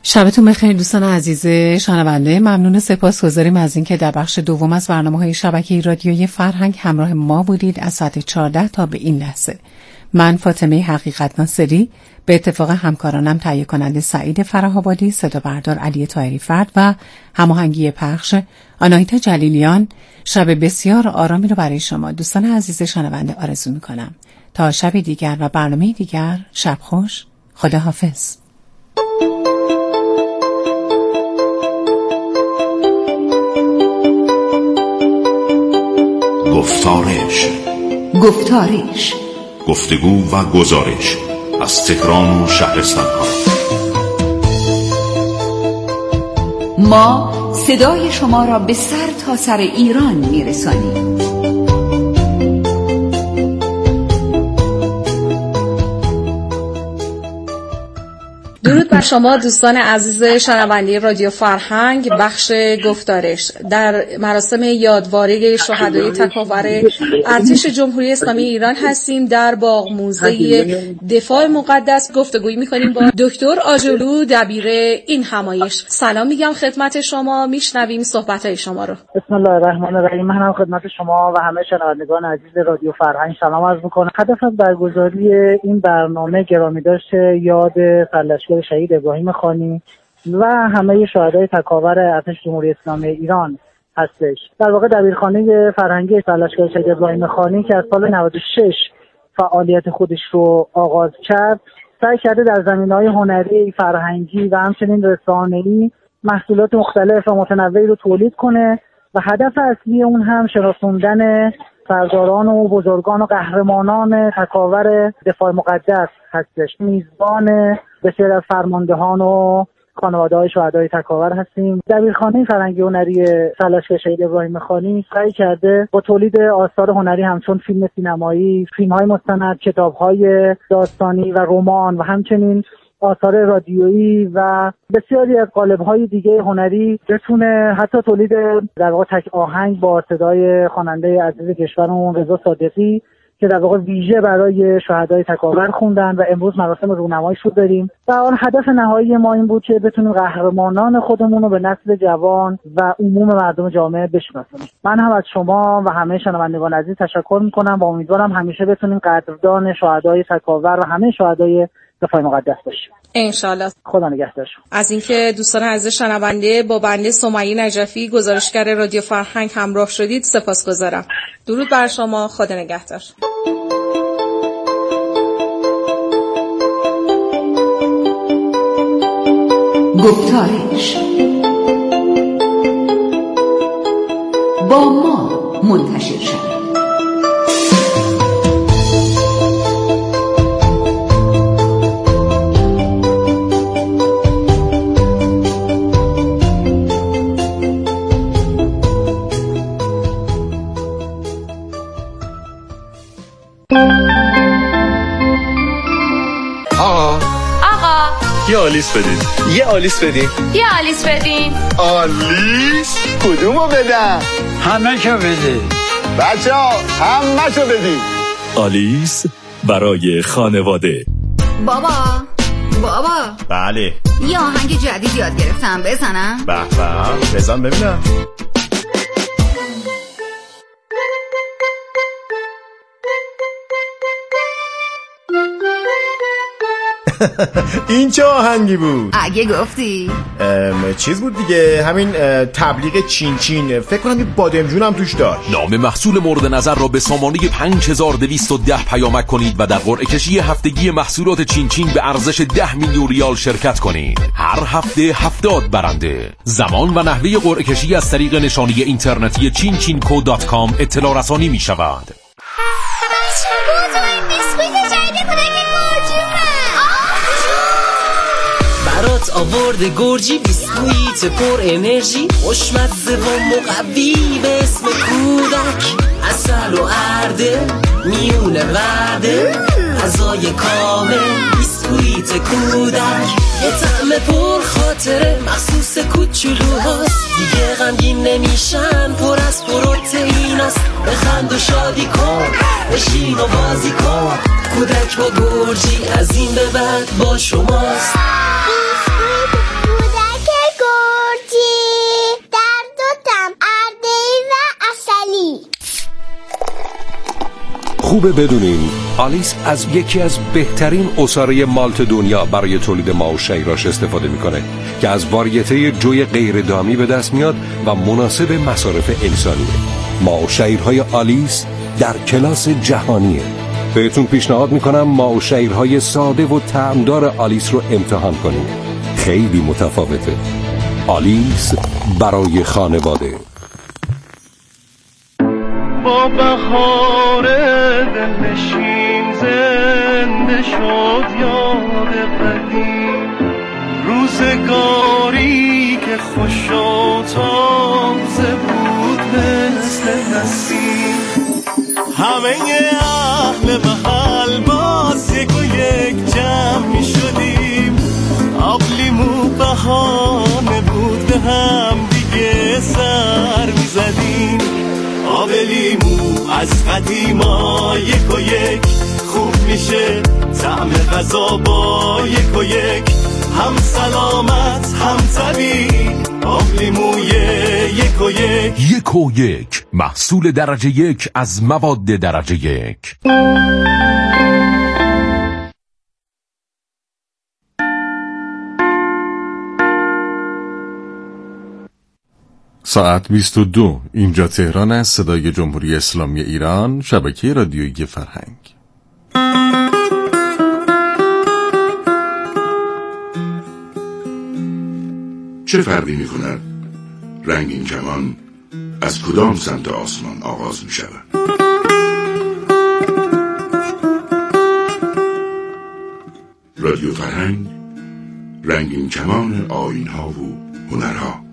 شبتون بخیر دوستان عزیز شنونده. ممنون، سپاسگزاریم از اینکه در بخش دوم از برنامه‌های شبکه رادیویی فرهنگ همراه ما بودید از ساعت 14 تا به این لحظه. من فاطمه حقیقت ناصری به اتفاق همکارانم تهیه کننده سعید فره‌آبادی، صدا بردار علی طاهری فرد و هماهنگی پخش آناهیتا جلیلیان شب بسیار آرامی رو برای شما دوستان عزیز شنونده آرزو می‌کنم. تا شب دیگر و برنامه دیگر، شب خوش، خداحافظ. گفتارش گفتگو و گزارش از تهران و شهرستان‌ها. ما صدای شما را به سر تا سر ایران میرسانیم. درود بر شما دوستان عزیز شنونده رادیو فرهنگ. بخش گفتارش در مراسم یادواره شهدای تکاور ارتش جمهوری اسلامی ایران هستیم. در باغ موزه دفاع مقدس گفتگویی می‌کنیم با دکتر آجلو، دبیر این همایش. سلام میگم خدمت شما، میشنویم صحبت‌های شما رو. بسم الله الرحمن الرحیم. من هم خدمت شما و همه شنوندگان عزیز رادیو فرهنگ سلام عرض می‌کنم. هدف از برگزاری این برنامه گرامیداشت یاد سرلشکر شهید ابراهیم خانی و همه شهدای تکاور ارتش جمهوری اسلامی ایران هستش. در واقع دبیرخانه فرهنگی سرلشکر شهید ابراهیم خانی که از سال 96 فعالیت خودش رو آغاز کرد، سعی کرده در زمینه‌های هنری، فرهنگی و همچنین رسانه‌ای محصولات مختلف و متنوعی رو تولید کنه و هدف اصلی اون هم شناسوندن سرداران و بزرگان و قهرمانان تکاور دفاع مقدس هستش. میزبان بسیار از فرماندهان و خانواده‌های شهدای تکاور هستیم. دبیرخانه فرهنگی هنری سرلشکر شهید ابراهیم خانی سعی کرده با تولید آثار هنری همچون فیلم سینمایی، فیلم‌های مستند، کتاب‌های داستانی و رمان و همچنین آثار رادیویی و بسیاری از قالب‌های دیگه هنری بتونه حتی تولید در واقع تک آهنگ با صدای خواننده عزیز کشورمون رضا صادقی که در واقع ویژه برای شهدای تکاور خوندن و امروز مراسم رونماییش رو داریم. و آن هدف نهایی ما این بود که بتونیم قهرمانان خودمون رو به نسل جوان و عموم مردم جامعه بشناسونیم. من هم از شما و همه شنوندگان عزیز تشکر می‌کنم و امیدوارم همیشه بتونیم قدردان شهدای تکاور و همه شهدای دفاع مقدس باشیم. انشالله. خدا نگهدار. از اینکه دوستان عزیز شنونده با بنده سمیه نجفی گزارشگر رادیو فرهنگ همراه شدید سپاسگزارم. درود بر شما، خدا نگهدار. گفتارش با ما منتشر شد. یه آلیس بدین. یه آلیس بدین. یه آلیس بدین. آلیس؟ کدومو بدم؟ همه شو بدین. بچه‌ها همه شو بدین. آلیس برای خانواده. بابا بله. یه آهنگ جدید یاد گرفتم، بزنم؟ به به، بزن ببینم. این چه آهنگی بود؟ اگه گفتی چیز بود دیگه، همین تبلیغ چین چین، فکر کنم یه بادمجون هم توش داشت. نام محصول مورد نظر را به سامانه 5210 پیامک کنید و در قرعه کشی هفتگی محصولات چین چین به ارزش 10 میلیون ریال شرکت کنید. هر هفته 70 برنده. زمان و نحوه قرعه کشی از طریق نشانی اینترنتی chinchinco.com اطلاع رسانی می شود. برات آورده گرجی بیسکویت پر انرژی، خوشمزه و مقوی به اسم کودک، عسل و ارده میونه وعده، غذای کامل بیسکویت کودک، یه طعم پر خاطره مخصوص کوچولوهاست، دیگه غمگین نمیشن، پر از پروتئیناست، بخند و شادی کن، بشین و بازی کن، کودک با گرجی از این به بعد با شماست. خوبه بدونین آلیس از یکی از بهترین عصاره مالت دنیا برای تولید ماه و شیراش استفاده میکنه که از واریته جوی غیر دامی به دست میاد و مناسب مصارف انسانیه. ماه و شیرهای آلیس در کلاس جهانیه. بهتون پیشنهاد میکنم ماه و شیرهای ساده و طعمدار آلیس رو امتحان کنید. خیلی متفاوته. آلیس برای خانواده. با بهار دلنشین زنده شد یاد قدیم، روزگاری که خوش و تازه بود مثل نسیم. همه اهل محل باز یک و یک جمع می شدیم، آب لیمو بهانه بود به هم دیگه سر می زدیم. آب لیمو از قدیما یک و یک خوب میشه، طعم غذا با یک و یک هم سلامت هم طبیعی. آب لیموی یک و یک. یک و یک محصول درجه یک از مواد درجه یک. ساعت 22 اینجا تهران است. صدای جمهوری اسلامی ایران، شبکه رادیویی فرهنگ. چه فرقی می کند رنگین کمان از کدام سمت آسمان آغاز می شود؟ رادیو فرهنگ، رنگین کمان آیین‌ها و هنرها.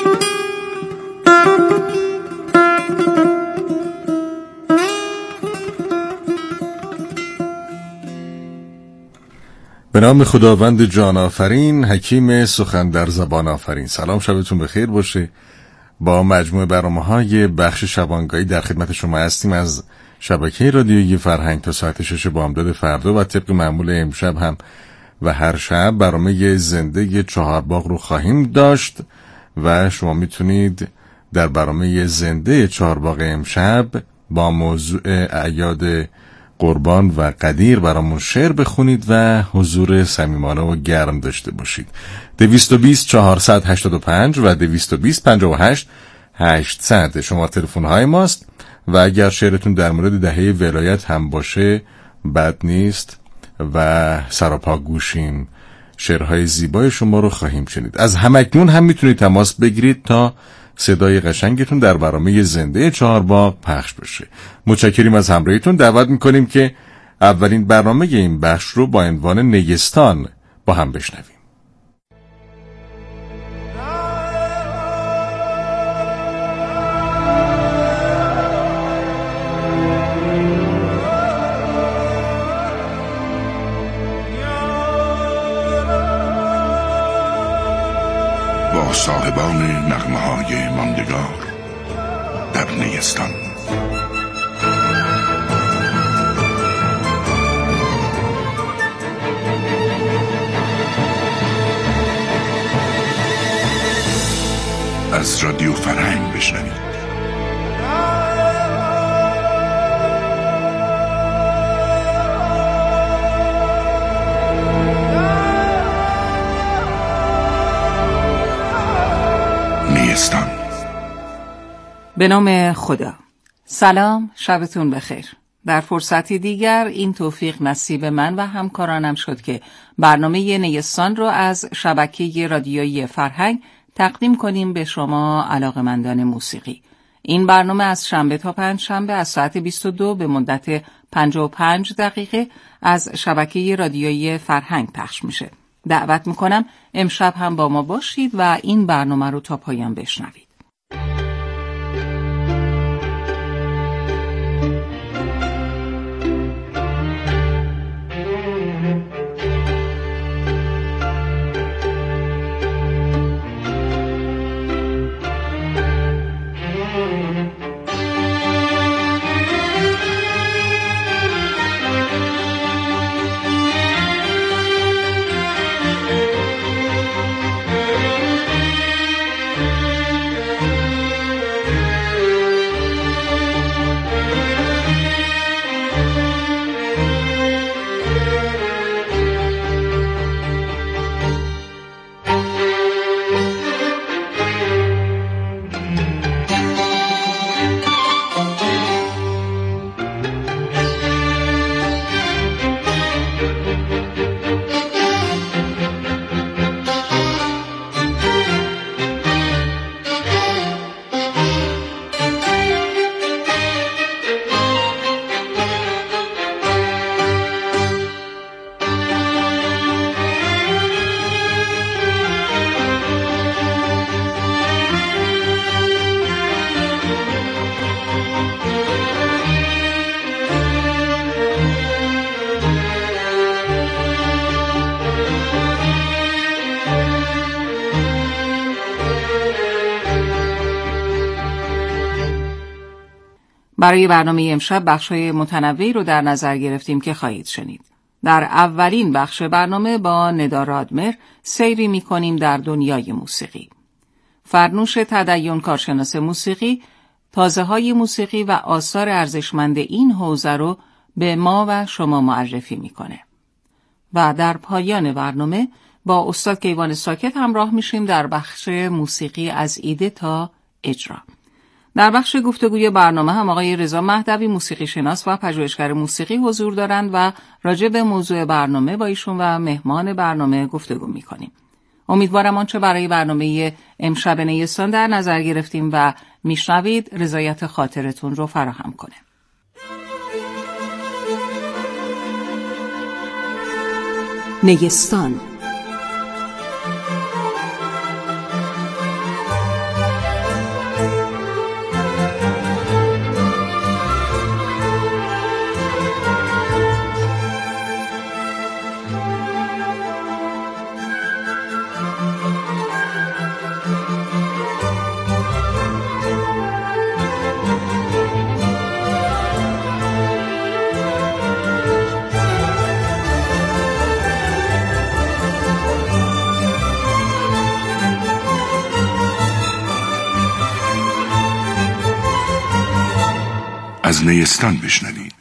به نام خداوند جان آفرین، حکیم سخن در زبان آفرین. سلام، شبتون بخیر باشه. با مجموعه برنامه‌های بخش شبانگاهی در خدمت شما هستیم از شبکه رادیویی فرهنگ تا ساعت 6 بامداد فردا و طبق معمول امشب هم و هر شب برنامه زنده چهارباغ رو خواهیم داشت و شما میتونید در برنامه زنده چهارباغ امشب با موضوع اعیاد قربان و قدیر برامون شعر بخونید و حضور صمیمانه و گرم داشته باشید. 220 485 و 220 58 800 شما تلفن های ماست و اگر شعرتون در مورد دهه ولایت هم باشه بد نیست و سراپا گوشیم. شعرهای زیبای شما رو خواهیم شنید. از همکنون هم میتونید تماس بگیرید تا صدای قشنگتون در برنامه زنده چهارباغ پخش بشه. متشکریم از همراهیتون. دعوت میکنیم که اولین برنامه این بخش رو با عنوان نیستان با هم بشنویم. با صاحبان نغمه‌های ماندگار در نیستان. از رادیو فرهنگ بشنوید. نیستان. به نام خدا. سلام، شبتون بخیر. در فرصتی دیگر این توفیق نصیب من و همکارانم شد که برنامه نیستان رو از شبکه رادیویی فرهنگ تقدیم کنیم به شما علاقه‌مندان موسیقی. این برنامه از شنبه تا پنجشنبه از ساعت 22 به مدت 55 دقیقه از شبکه رادیویی فرهنگ پخش میشه. دعوت میکنم امشب هم با ما باشید و این برنامه رو تا پایان بشنوید. برای برنامه امشب بخش‌های متنوعی رو در نظر گرفتیم که خواهید شنید. در اولین بخش برنامه با ندا رادمهر سیری می‌کنیم در دنیای موسیقی. فرنوش تدین، کارشناس موسیقی، تازه‌های موسیقی و آثار ارزشمند این حوزه رو به ما و شما معرفی می‌کنه. و در پایان برنامه با استاد کیوان ساکت همراه میشیم در بخش موسیقی از ایده تا اجرا. در بخش گفتگوی برنامه هم آقای رضا مهدوی، موسیقی شناس و پژوهشگر موسیقی حضور دارند و راجع به موضوع برنامه با ایشون و مهمان برنامه گفتگو میکنیم. امیدوارم آنچه برای برنامه امشب نیستان در نظر گرفتیم و میشنوید رضایت خاطرتون رو فراهم کنه. نیستان. از نیستان بشنوید.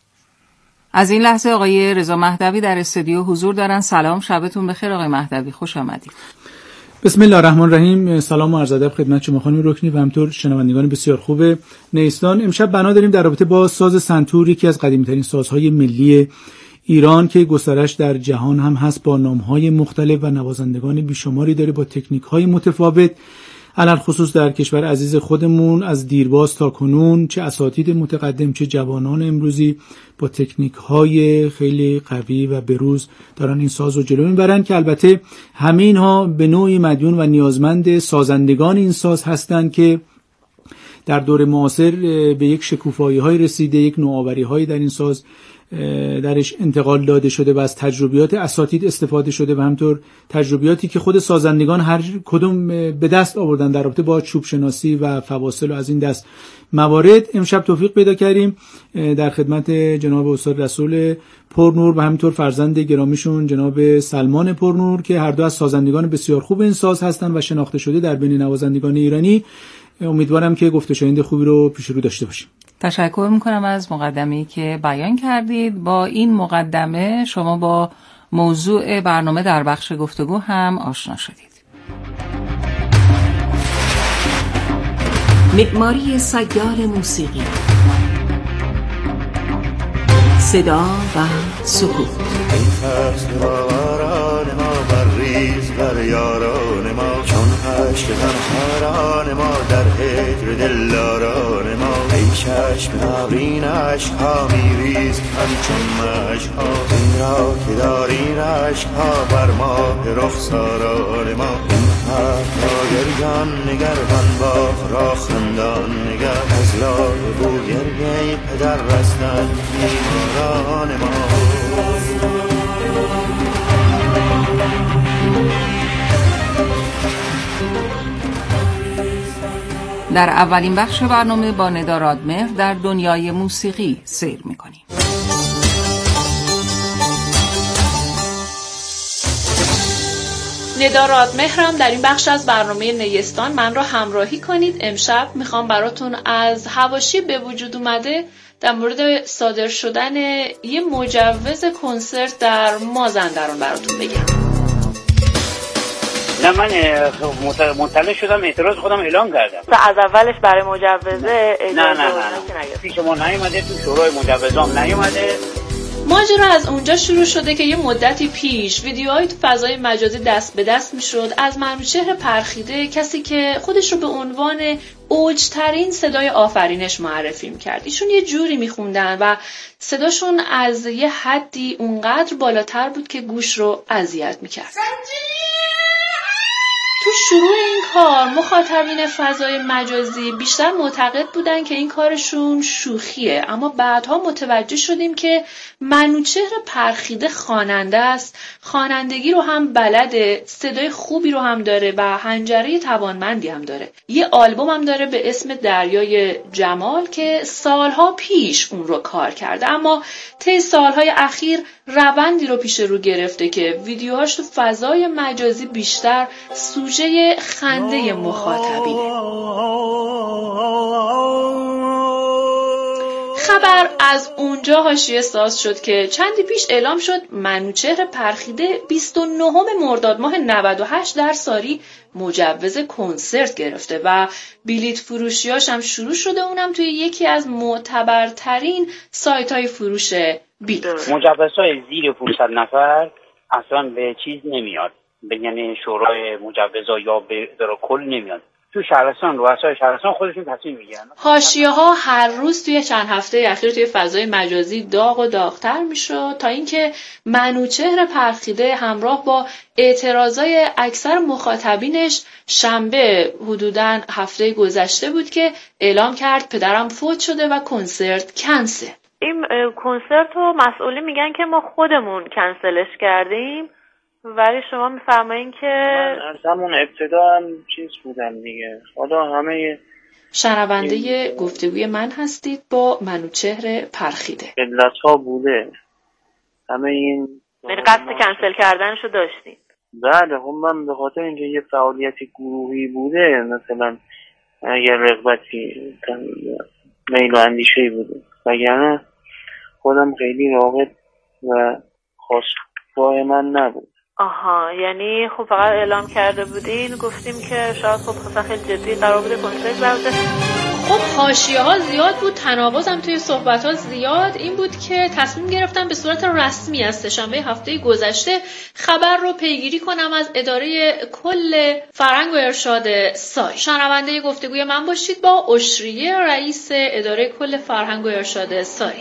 از این لحظه آقای رضا مهدوی در استودیو حضور دارن. سلام، شبتون بخیر آقای مهدوی، خوش آمدید. بسم الله الرحمن الرحیم. سلام و عرض ادب خدمت شما خانم رکنی و همطور شنوندگان بسیار خوب نیستان. امشب بنا داریم در رابطه با ساز سنتور، یکی از قدیمی‌ترین سازهای ملی ایران که گسترش در جهان هم هست، با نام‌های مختلف و نوازندگان بیشماری داره با تکنیک‌های متفاوت، علل خصوص در کشور عزیز خودمون از دیرباز تا کنون چه اساتید متقدم چه جوانان امروزی با تکنیک‌های خیلی قوی و بروز دارن این ساز رو جلو میبرن که البته همه اینها به نوعی مدیون و نیازمند سازندگان این ساز هستند که در دور معاصر به یک شکوفایی‌های رسیده، یک نوآوری‌هایی در این ساز درش انتقال داده شده و از تجربیات اساتید استفاده شده و همطور تجربیاتی که خود سازندگان هر کدوم به دست آوردن در رابطه با چوب شناسی و فواصل و از این دست موارد. امشب توفیق پیدا کردیم در خدمت جناب استاد رسول پرنور و همینطور فرزند گرامیشون جناب سلمان پرنور که هر دو از سازندگان بسیار خوب این ساز هستند و شناخته شده در بین نوازندگان ایرانی. امیدوارم که گفت و شنید خوبی رو پیش رو داشته باشیم. تشکر میکنم از مقدمه‌ای که بیان کردید. با این مقدمه شما با موضوع برنامه در بخش گفتگو هم آشنا شدید. معماری سیال موسیقی، صدا و سکوت. بر یاران ما چون عشق تنهاران ما در هجر دلداران ما، ای چشم ابرین عشقها میریز همچون مشکها، این را که داری عشقها بر ماه رخساران ما، این حرف را گریان نگردان باغ را خندان نگر، از لای بو گریه پدر رستن بیماران ما. در اولین بخش برنامه با ندا رادمهر در دنیای موسیقی سیر می‌کنیم. ندا رادمهرم در این بخش از برنامه نیستان من را همراهی کنید. امشب میخوام براتون از حواشی به وجود اومده در مورد صادر شدن یه مجوز کنسرت در مازندران براتون بگم. نه، من مطلع شدم، اعتراض خودم اعلام کردم. از اولش برای مجوزه نه پیش ما نیومده، تو شورای مجوزام نیومده. ماجرا از اونجا شروع شده که یه مدتی پیش ویدیوهایی تو فضای مجازی دست به دست میشد از منوچهر پرخیده، کسی که خودش رو به عنوان اوجترین صدای آفرینش معرفی میکرد. ایشون یه جوری میخوندن و صداشون از یه حدی اونقدر بالاتر بود که گوش رو اذیت میکرد. تو شروع این کار مخاطبین فضای مجازی بیشتر معتقد بودن که این کارشون شوخیه، اما بعدها متوجه شدیم که منوچهر پرخیده خواننده است، خوانندگی رو هم بلده، صدای خوبی رو هم داره و حنجره توانمندی هم داره. یه آلبوم هم داره به اسم دریای جمال که سالها پیش اون رو کار کرده، اما طی سالهای اخیر روندی رو پیش رو گرفته که ویدیوهاش تو فضای مجازی بیشتر سوژه خنده مخاطبینه. خبر از اونجا حاشیه ساز شد که چندی پیش اعلام شد منوچهر پرخیده 29 مرداد ماه 98 در ساری مجوز کنسرت گرفته و بلیت فروشیاش هم شروع شده، اونم توی یکی از معتبرترین سایت‌های فروش بلیت. مجوزهای زیر 500 نفر اصلا به چیز نمیاد، یعنی شورای مجوزها یا به اداره کل نمیاد. تو شهرستان رؤسای شهرستان خودشون تصمیم میگیرن. حاشیه‌ها هر روز توی چند هفته اخیر توی فضای مجازی داغ و داغ‌تر میشد تا اینکه منوچهر پرخیده همراه با اعتراضای اکثر مخاطبینش شنبه حدوداً هفته گذشته بود که اعلام کرد پدرم فوت شده و کنسرت کنسل. این کنسرت رو مسئولی میگن که ما خودمون کنسلش کردیم، ولی شما میفرمایین که من از همون ابتدا هم چیز بودم دیگه. حالا همه شنونده گفتگوی من هستید با منوچهر پرخیده. علت ها بوده همه این، یعنی قصد کنسل کردنشو داشتین؟ بله، خب من به خاطر اینکه یه فعالیت گروهی بوده، مثلا یه رغبتی میل و اندیشه‌ای بوده، وگرنه خودم خیلی راغب و خواستگاه من نبود. آها، یعنی خب فقط اعلام کرده بودین، گفتیم که شاید خب مثلا خیلی جدی قرار بوده کنسرت برده. خب حاشیه‌ها زیاد بود، تناقض هم توی صحبت‌ها زیاد. این بود که تصمیم گرفتم به صورت رسمی از سه‌شنبه هفته گذشته خبر رو پیگیری کنم از اداره کل فرهنگ و ارشاد سای. شنونده گفتگوی من باشید با اشریه، رئیس اداره کل فرهنگ و ارشاد سای.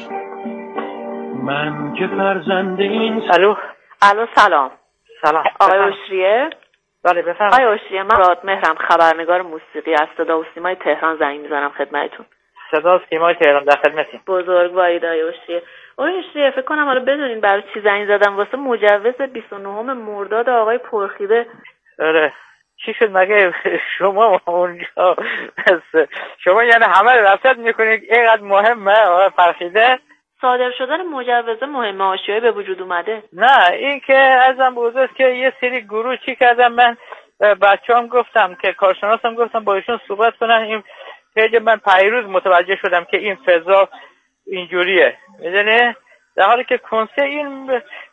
من که فرزند این الو سلام. سلام آقای اشریه؟ بله بفرمایید. آقای اشریه، من راد مهرم، خبرنگار موسیقی از صدا و سیمای تهران زنگ میزنم خدمتتون. صدا و سیمای تهران در خدمتیم. بزرگوارید آقای اشریه. آقای اشریه، فکر کنم حالا بدونین برای چی زنگ زدم. واسه مجوز 29 مرداد آقای پرخیده. آره، چی شد مگه شما اونجا شما یعنی همه رصد میکنید اینقدر مهمه آقای پرخیده؟ صادر شدن مجوز مهمه، حاشیه‌ای به وجود اومده؟ نه، این که ازم بوده که یه سری گروه چی کردم، من بچه‌ام گفتم که کارشناسم گفتم با ایشون صحبت کنن. این خیلی من پیروز متوجه شدم که این فضا اینجوریه، میدونی، در حالی که کنسرت این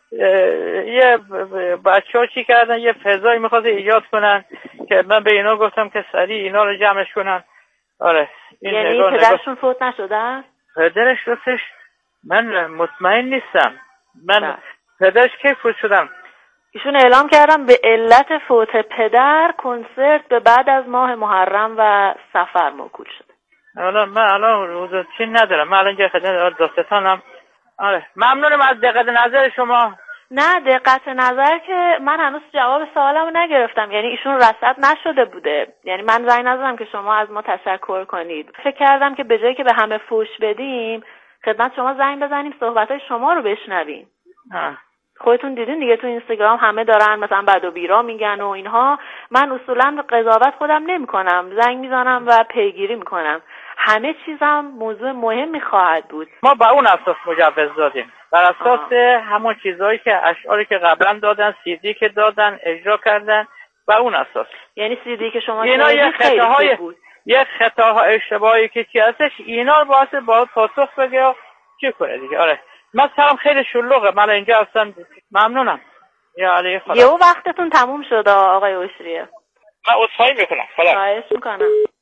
یه بچه‌ها چی کردن، یه فضایی می‌خواست ایجاد کنن که من به اینا گفتم که سریع اینا رو جمعش کنن. آره، این یعنی پدرشون فوت نشده؟ پدرش راستش من مطمئن نیستم. من پدرش کی فوت شدم؟ ایشون اعلام کردم به علت فوت پدر کنسرت به بعد از ماه محرم و صفر موکول شده. حالا من الان روز چی ندارم، من الان خدمت داستانم. آره، ممنونم از دقت نظر شما. نه، دقت نظر که من هنوز جواب سوالمو نگرفتم. یعنی ایشون رصد نشده بوده، یعنی من زنگ نزدم که شما از ما تشکر کنید. فکر کردم که به جایی که به همه فوش بدیم خدمت شما زنگ بزنیم صحبتای شما رو بشنویم. خودتون دیدین دیگه تو اینستاگرام همه دارن مثلا بد و بیرا میگن و اینها. من اصولا قضاوت خودم نمی‌کنم، زنگ میزنم و پیگیری میکنم. همه چیزم موضوع مهمی خواهد بود. ما با اون اساس مجوز دادیم، بر اساس همون چیزایی که اشعاری که قبلا دادن، سیدی که دادن، اجرا کردن، و اون اساس. یعنی سیدی که شما اینا خیلی بود، یه خطاها اشتباهی که چی هستش، اینا رو باید پاسخ بگه و چی کنه دیگه. آره، من سرم خیلی شلوغه، من اینجا هستم. ممنونم. یا علی خدا. یه وقتتون تموم شده آقای اشریه. من عذرخواهی میکنم. خواهش میکنم.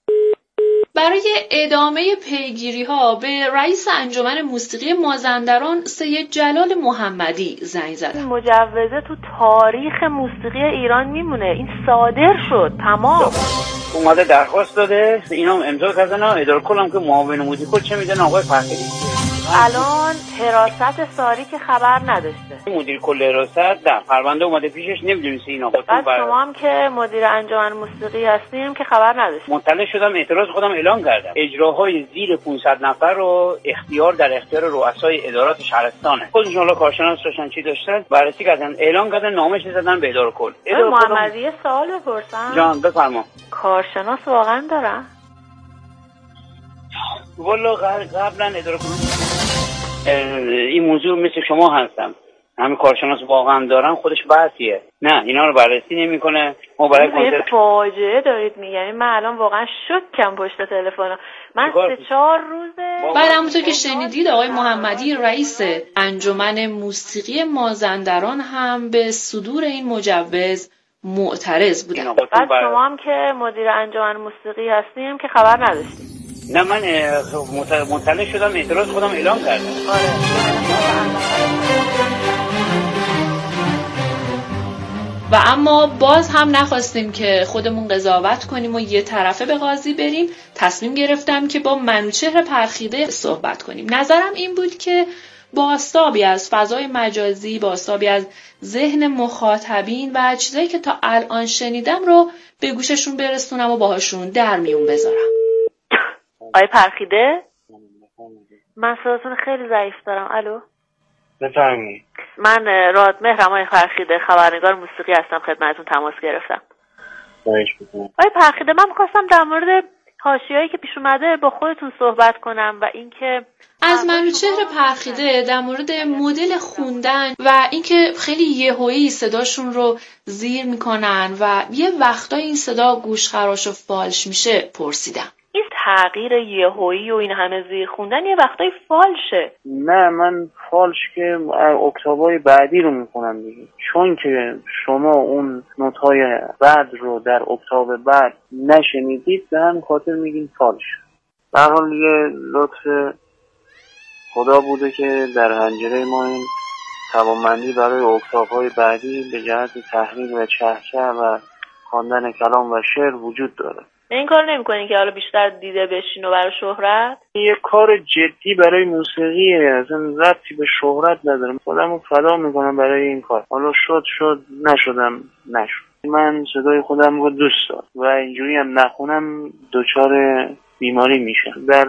برای ادامه پیگیری‌ها به رئیس انجمن موسیقی مازندران سید جلال محمدی زنگ زدم. مجوزه تو تاریخ موسیقی ایران میمونه. این صادر شد، تمام. اومده درخواست داده، اینا امضا کردن، اداره کل هم که معاون موزیکال چه میدن آقای فرهیده. الان حراست ساری که خبر نداشته. مدیر کل حراست در پرونده اومده پیشش، نمیدونسته اینا. بعد شما هم که مدیر انجمن موسیقی هستیم که خبر نداشته. مطلع شدم، اعتراض خودم اعلام کردم. اجراهای زیر 500 نفر رو در اختیار رؤسای ادارات شهرستانه. خودشون حالا کارشناس داشتن چی داشتن بررسی کردن، اعلام کردن، نامش زدن به اداره کل. محمدی یه سوال بپرسم؟ جان بفرما. کارشناس واقعا دارن؟ والا قبلا اداره کل این موضوع مثل شما هستم، همین کارشناس واقعا دارن، خودش بحثیه. نه اینا رو بررسی نمیکنه. ما برای کنسرت فاجعه دارید میگین. من الان واقعا شوکم پشت تلفن. من 3-4 روزه. بعد همونطور که شنیدید آقای محمدی رئیس انجمن موسیقی مازندران هم به صدور این مجوز معترض بودن. بعد شما هم که مدیر انجمن موسیقی هستیم که خبر نداشتیم. نه من مطلع شدم، اعتراض خودم اعلام کردم. و اما باز هم نخواستیم که خودمون قضاوت کنیم و یه طرفه به قاضی بریم. تصمیم گرفتم که با منوچهر پرخیده صحبت کنیم. نظرم این بود که بازتابی از فضای مجازی، بازتابی از ذهن مخاطبین و چیزایی که تا الان شنیدم رو به گوششون برسونم و باهاشون در میون بذارم. آقای پرخیده؟ من صداتون خیلی ضعیف دارم. الو؟ بفرمایید. من رادمهرم آقای پرخیده، خبرنگار موسیقی هستم، خدمتتون تماس گرفتم. آقای پرخیده، من می‌خواستم در مورد حاشیه‌ای که پیش اومده با خودتون صحبت کنم و اینکه از منوچهر پرخیده در مورد مدل خوندن و اینکه خیلی یهویی صداشون رو زیر میکنن و یه وقتایی این صدا گوشخراش و فالش میشه پرسیدم. این تغییر یهویی و این همه زیر خوندن یه وقتایی فالشه. نه من فالش که اکتابای بعدی رو میکنم دیگه، چون که شما اون نوت‌های بعد رو در اکتاب بعد نشنیدید به همین خاطر میگین فالش. به هر حال یه لطف خدا بوده که در حنجره ما این توانمندی برای اکتاب‌های بعدی به جهت تحریک و چهچه و خواندن کلام و شعر وجود داره. این کار نمی‌کنین که حالا بیشتر دیده بشین و برای شهرت؟ یه کار جدی برای موسیقیه، اصلا ربطی به شهرت ندارم. خودمو فدا میکنم برای این کار. حالا شد نشدم نشد. من صدای خودم رو دوست دارم و اینجوری هم نخونم دچار بیماری میشم. در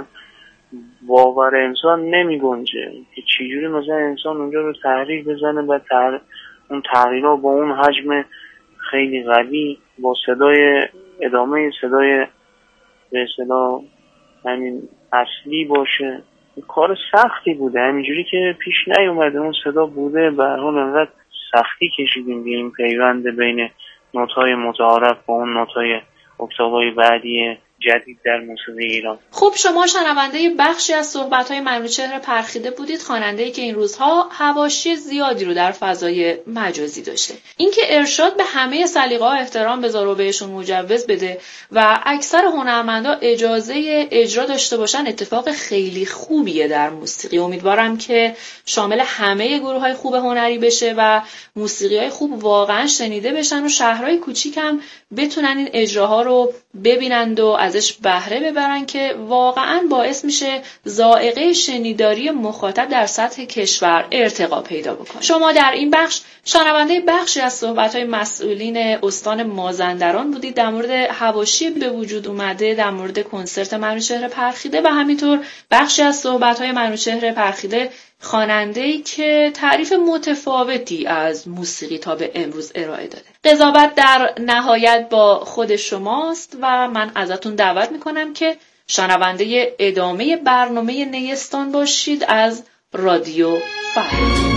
باور انسان نمیگنجه که چجوری مثلا انسان اونجا رو تحریک بزنه و اون تغییرها با اون حجم خیلی قوی با صدای ادامه صدای به اصطلاح همین اصلی باشه. کار سختی بوده، همینجوری که پیش نیومده اون صدا بوده. به هر حال انقدر سختی کشیدیم به این پیوند بین نوت‌های متعارف با اون نوت‌های اکتاب‌های بعدی جدید در موسیقی ایران. خب شما شنونده بخشی از صحبت‌های منوچهر پرخیده بودید، خواننده‌ای که این روزها حواشی زیادی رو در فضای مجازی داشته. اینکه ارشاد به همه سلیقه‌ها احترام بذاره و بهشون مجوز بده و اکثر هنرمندا اجازه اجرا داشته باشن اتفاق خیلی خوبیه در موسیقی. امیدوارم که شامل همه گروه‌های خوب هنری بشه و موسیقی‌های خوب واقعا شنیده بشن و شهرهای کوچیک هم بتونن این اجراها رو ببینند و ازش بهره ببرن که واقعاً باعث میشه ذائقه شنیداری مخاطب در سطح کشور ارتقا پیدا بکنه. شما در این بخش شنونده بخشی از صحبت‌های مسئولین استان مازندران بودید در مورد حواشی به وجود اومده در مورد کنسرت منوچهر پرخیده و همینطور بخشی از صحبت‌های منوچهر پرخیده، خواننده‌ای که تعریف متفاوتی از موسیقی تا به امروز ارائه داده. قضاوت در نهایت با خود شماست و من ازتون دعوت میکنم که شنونده ادامه برنامه نیستان باشید از رادیو فرهنگ.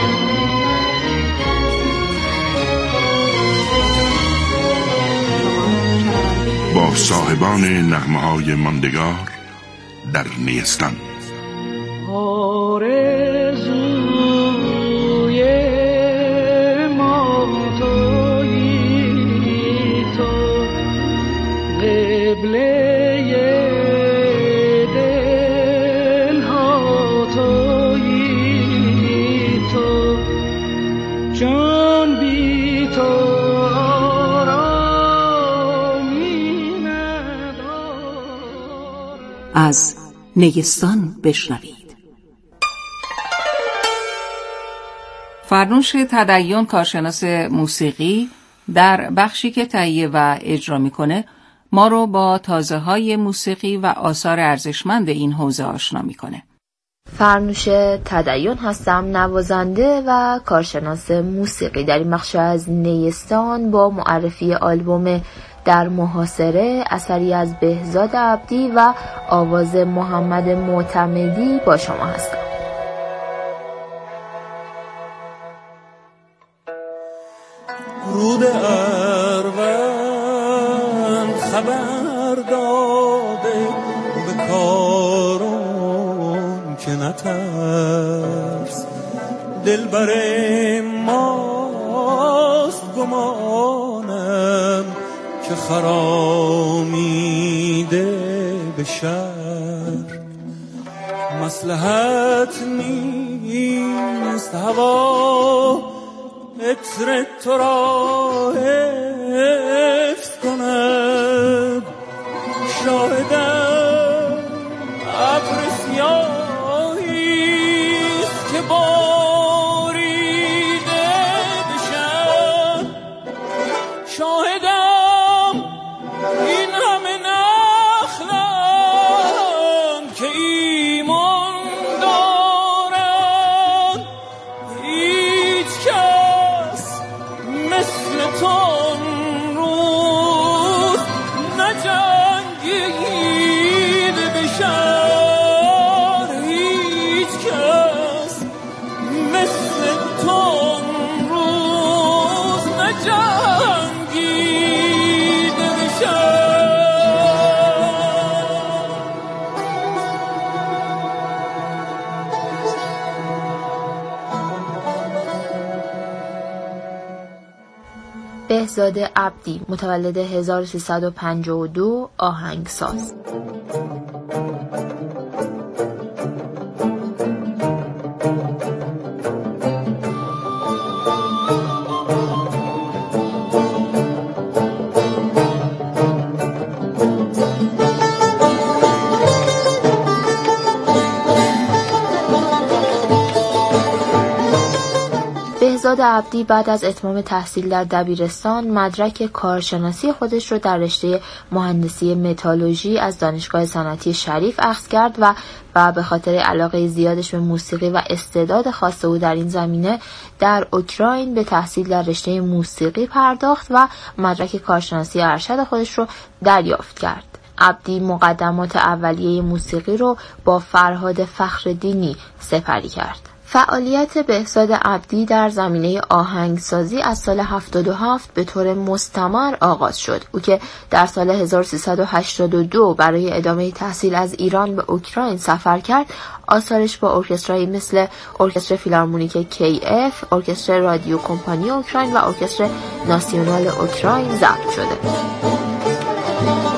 با صاحبان نغمه‌های ماندگار در نیستان. آرزوی ما تویی تو، قبله دلها تویی تو، جان بی تو آرامی ندارم. از نیستان بشنوید فرنوش تدین، کارشناس موسیقی، در بخشی که تهیه و اجرا میکنه ما رو با تازه‌های موسیقی و آثار ارزشمند این حوزه آشنا میکنه. فرنوش تدین هستم، نوازنده و کارشناس موسیقی. در این بخش از نیستان با معرفی آلبوم در محاصره، اثری از بهزاد عبدی و آواز محمد معتمدی با شما هستم. رود اروند خبر داده به کارون که نترس، دلبر ماست گمانم که خرامیده به شهر. مصلحت نیست هوا عطر تو را حفظ کند، شاهدم ابر سیاهیست که باریده بشم، شاهدم این همه نخلند که ایمان دارند، هیچ کس مثل تون روز نجنگیده بشن، هیچ کس مثل تون روز نجنگیده بشن. بهزاد عبدی، متولد 1352، آهنگساز. بهزاد عبدی بعد از اتمام تحصیل در دبیرستان مدرک کارشناسی خودش رو در رشته مهندسی متالورژی از دانشگاه صنعتی شریف اخذ کرد و به خاطر علاقه زیادش به موسیقی و استعداد خاص او در این زمینه در اوکراین به تحصیل در رشته موسیقی پرداخت و مدرک کارشناسی ارشد خودش رو دریافت کرد. عبدی مقدمات اولیه موسیقی رو با فرهاد فخرالدینی سپری کرد. فعالیت بهزاد عبدی در زمینه آهنگسازی از سال 77 به طور مستمر آغاز شد. او که در سال 1382 برای ادامه تحصیل از ایران به اوکراین سفر کرد، آثارش با ارکسترایی مثل ارکستر فیلارمونیک KF، ارکستر رادیو کمپانی اوکراین و ارکستر ناسیونال اوکراین ضبط شده.